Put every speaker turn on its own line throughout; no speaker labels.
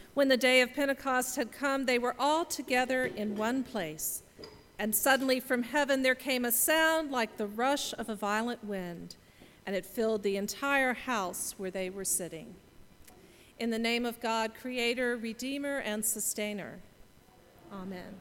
When the day of Pentecost had come, they were all together in one place. And suddenly from heaven there came a sound like the rush of a violent wind, and it filled the entire house where they were sitting. In the name of God, Creator, Redeemer, and Sustainer. Amen.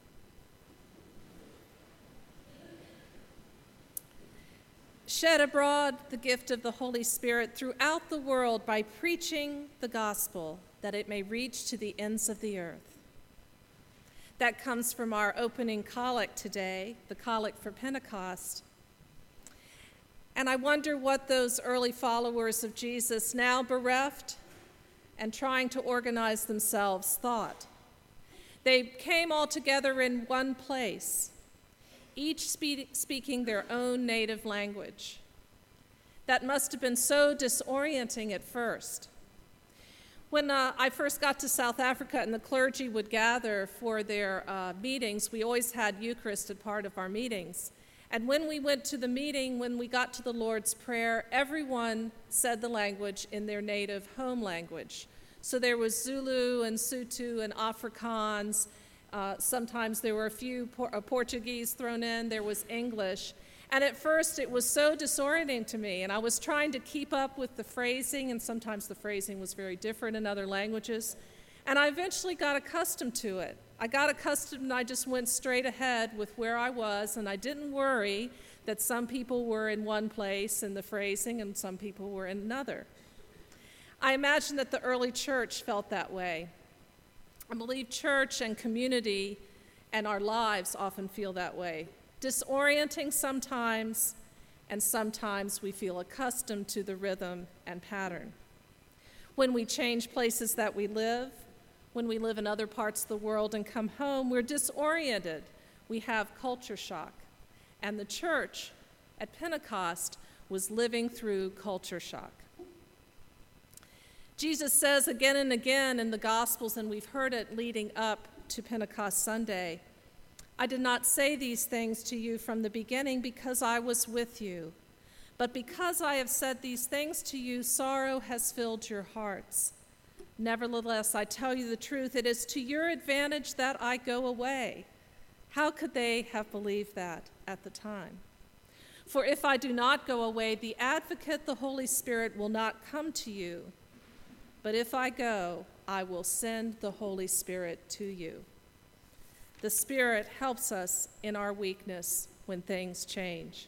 Shed abroad the gift of the Holy Spirit throughout the world by preaching the gospel, that it may reach to the ends of the earth. That comes from our opening collect today, the collect for Pentecost. And I wonder what those early followers of Jesus, now bereft and trying to organize themselves, thought. They came all together in one place, each speaking their own native language. That must have been so disorienting at first. When I first got to South Africa and the clergy would gather for their meetings, we always had Eucharist as part of our meetings. And when we went to the meeting, when we got to the Lord's Prayer, everyone said the language in their native home language. So there was Zulu and Sotho and Afrikaans. Sometimes there were a few Portuguese thrown in. There was English. And at first it was so disorienting to me, and I was trying to keep up with the phrasing, and sometimes the phrasing was very different in other languages. And I eventually got accustomed to it. I got accustomed and I just went straight ahead with where I was, and I didn't worry that some people were in one place in the phrasing and some people were in another. I imagine that the early church felt that way. I believe church and community and our lives often feel that way. Disorienting sometimes, and sometimes we feel accustomed to the rhythm and pattern. When we change places that we live, when we live in other parts of the world and come home, we're disoriented. We have culture shock. And the church at Pentecost was living through culture shock. Jesus says again and again in the Gospels, and we've heard it leading up to Pentecost Sunday, I did not say these things to you from the beginning because I was with you. But because I have said these things to you, sorrow has filled your hearts. Nevertheless, I tell you the truth, it is to your advantage that I go away. How could they have believed that at the time? For if I do not go away, the Advocate, the Holy Spirit, will not come to you. But if I go, I will send the Holy Spirit to you. The Spirit helps us in our weakness when things change.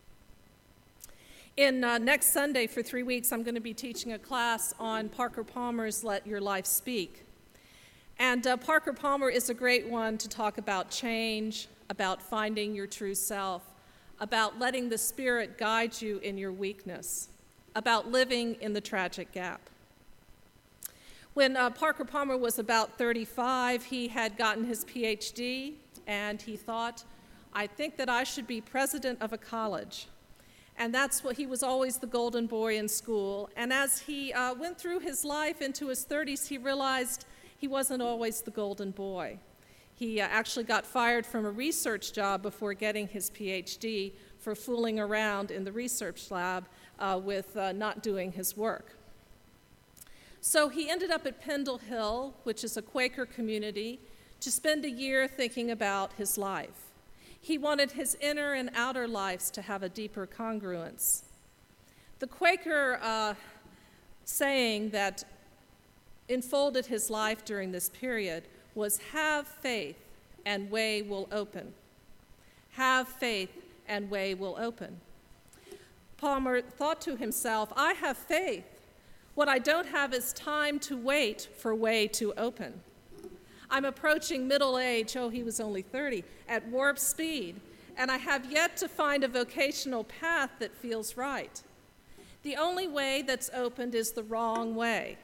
Next Sunday for 3 weeks, I'm going to be teaching a class on Parker Palmer's Let Your Life Speak. And Parker Palmer is a great one to talk about change, about finding your true self, about letting the Spirit guide you in your weakness, about living in the tragic gap. When Parker Palmer was about 35, he had gotten his PhD, and he thought, I think that I should be president of a college. And that's what he was always the golden boy in school. And as he went through his life into his 30s, he realized he wasn't always the golden boy. He actually got fired from a research job before getting his PhD for fooling around in the research lab with not doing his work. So he ended up at Pendle Hill, which is a Quaker community, to spend a year thinking about his life. He wanted his inner and outer lives to have a deeper congruence. The Quaker saying that enfolded his life during this period was, have faith and way will open. Have faith and way will open. Palmer thought to himself, I have faith. What I don't have is time to wait for way to open. I'm approaching middle age, he was only 30, at warp speed, and I have yet to find a vocational path that feels right. The only way that's opened is the wrong way.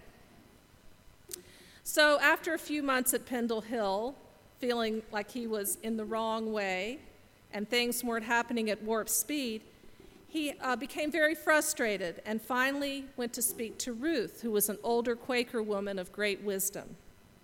So after a few months at Pendle Hill, feeling like he was in the wrong way and things weren't happening at warp speed, he became very frustrated and finally went to speak to Ruth, who was an older Quaker woman of great wisdom.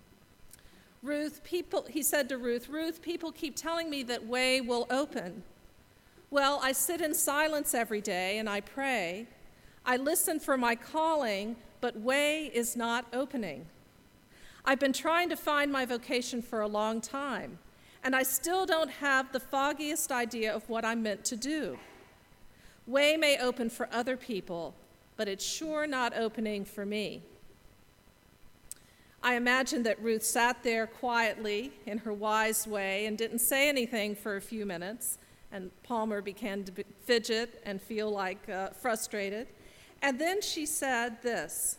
He said to Ruth, Ruth, people keep telling me that way will open. Well, I sit in silence every day and I pray. I listen for my calling, but way is not opening. I've been trying to find my vocation for a long time, and I still don't have the foggiest idea of what I'm meant to do. Way may open for other people, but it's sure not opening for me. I imagine that Ruth sat there quietly in her wise way and didn't say anything for a few minutes, and Palmer began to fidget and feel like frustrated. And then she said this,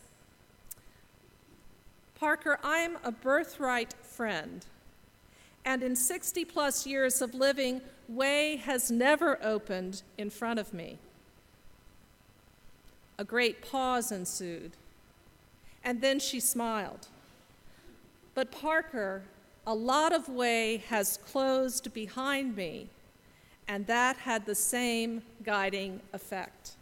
"Parker, I'm a birthright friend, and in 60-plus years of living, way has never opened in front of me." A great pause ensued, and then she smiled. "But Parker, a lot of way has closed behind me, and that had the same guiding effect."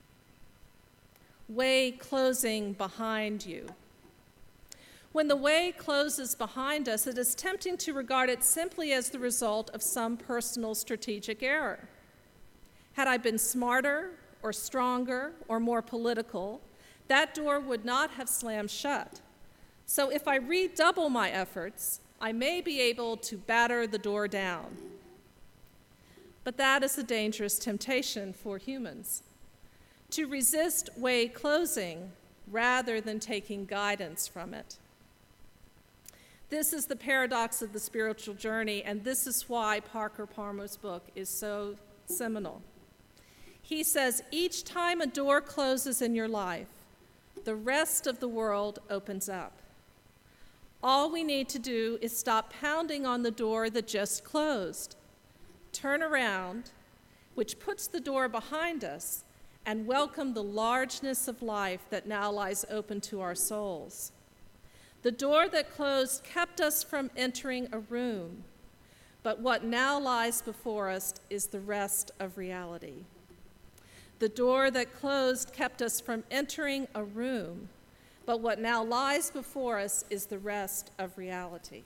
Way closing behind you. When the way closes behind us, it is tempting to regard it simply as the result of some personal strategic error. Had I been smarter or stronger or more political, that door would not have slammed shut. So if I redouble my efforts, I may be able to batter the door down. But that is a dangerous temptation for humans, to resist way closing rather than taking guidance from it. This is the paradox of the spiritual journey, and this is why Parker Palmer's book is so seminal. He says, each time a door closes in your life, the rest of the world opens up. All we need to do is stop pounding on the door that just closed, turn around, which puts the door behind us, and welcome the largeness of life that now lies open to our souls. The door that closed kept us from entering a room, but what now lies before us is the rest of reality. The door that closed kept us from entering a room, but what now lies before us is the rest of reality.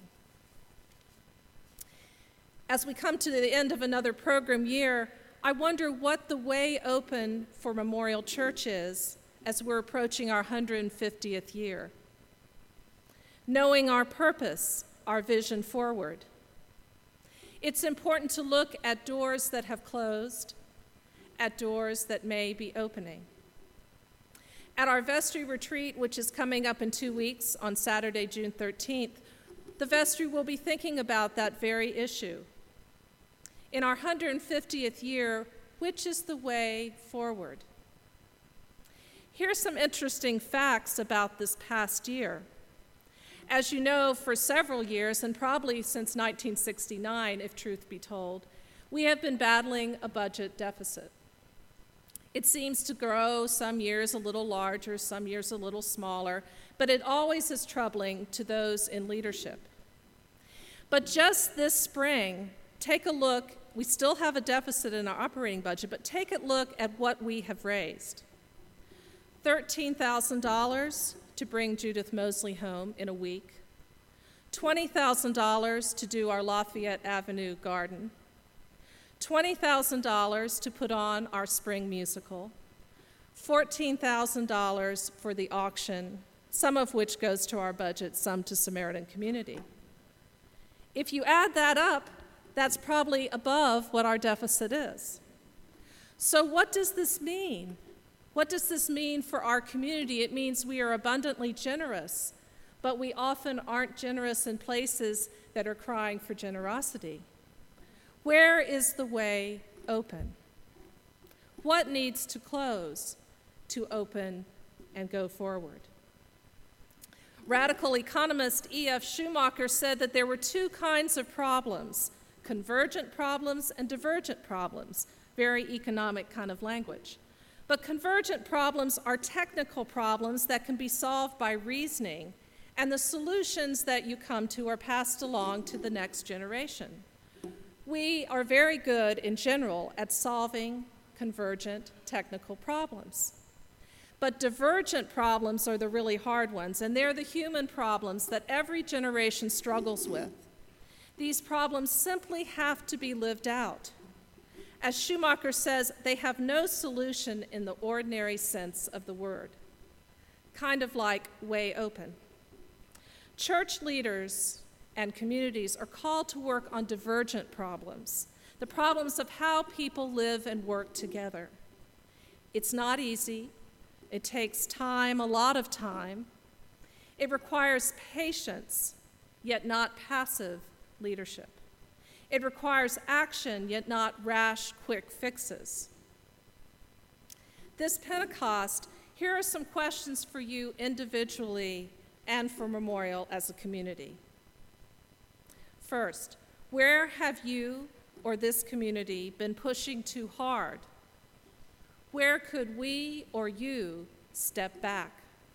As we come to the end of another program year, I wonder what the way open for Memorial Church is as we're approaching our 150th year. Knowing our purpose, our vision forward. It's important to look at doors that have closed, at doors that may be opening. At our vestry retreat, which is coming up in 2 weeks on Saturday, June 13th, the vestry will be thinking about that very issue. In our 150th year, which is the way forward? Here's some interesting facts about this past year. As you know, for several years, and probably since 1969, if truth be told, we have been battling a budget deficit. It seems to grow some years a little larger, some years a little smaller, but it always is troubling to those in leadership. But just this spring, take a look. We still have a deficit in our operating budget, but take a look at what we have raised. $13,000 to bring Judith Mosley home in a week, $20,000 to do our Lafayette Avenue garden, $20,000 to put on our spring musical, $14,000 for the auction, some of which goes to our budget, some to Samaritan Community. If you add that up, that's probably above what our deficit is. So what does this mean? What does this mean for our community? It means we are abundantly generous, but we often aren't generous in places that are crying for generosity. Where is the way open? What needs to close to open and go forward? Radical economist E.F. Schumacher said that there were two kinds of problems, convergent problems and divergent problems, very economic kind of language. But convergent problems are technical problems that can be solved by reasoning, and the solutions that you come to are passed along to the next generation. We are very good in general at solving convergent technical problems. But divergent problems are the really hard ones, and they're the human problems that every generation struggles with. These problems simply have to be lived out. As Schumacher says, they have no solution in the ordinary sense of the word, kind of like way open. Church leaders and communities are called to work on divergent problems, the problems of how people live and work together. It's not easy. It takes time, a lot of time. It requires patience, yet not passive leadership. It requires action, yet not rash, quick fixes. This Pentecost, here are some questions for you individually and for Memorial as a community. First, where have you or this community been pushing too hard? Where could we or you step back?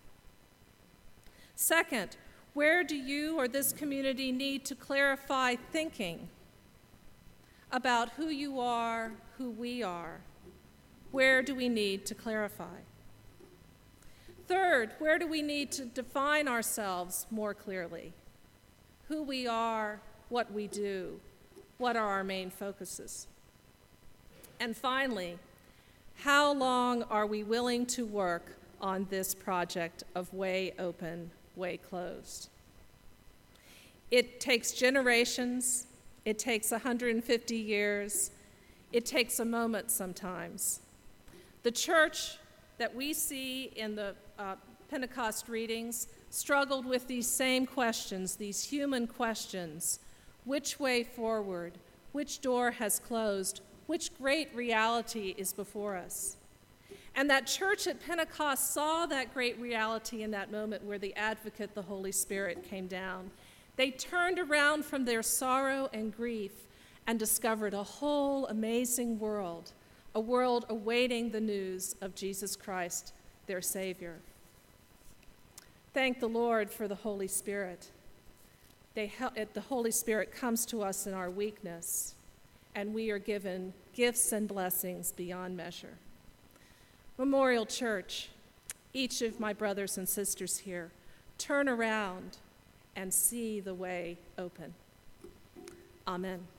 Second, where do you or this community need to clarify thinking about who you are, who we are? Where do we need to clarify? Third, where do we need to define ourselves more clearly? Who we are, what we do, what are our main focuses? And finally, how long are we willing to work on this project of way open, way closed? It takes generations, it takes 150 years, it takes a moment sometimes. The church that we see in the Pentecost readings struggled with these same questions, these human questions. Which way forward? Which door has closed? Which great reality is before us? And that church at Pentecost saw that great reality in that moment where the advocate, the Holy Spirit, came down. They turned around from their sorrow and grief and discovered a whole amazing world, a world awaiting the news of Jesus Christ, their Savior. Thank the Lord for the Holy Spirit. The Holy Spirit comes to us in our weakness, and we are given gifts and blessings beyond measure. Memorial Church, each of my brothers and sisters here, turn around and see the way open. Amen.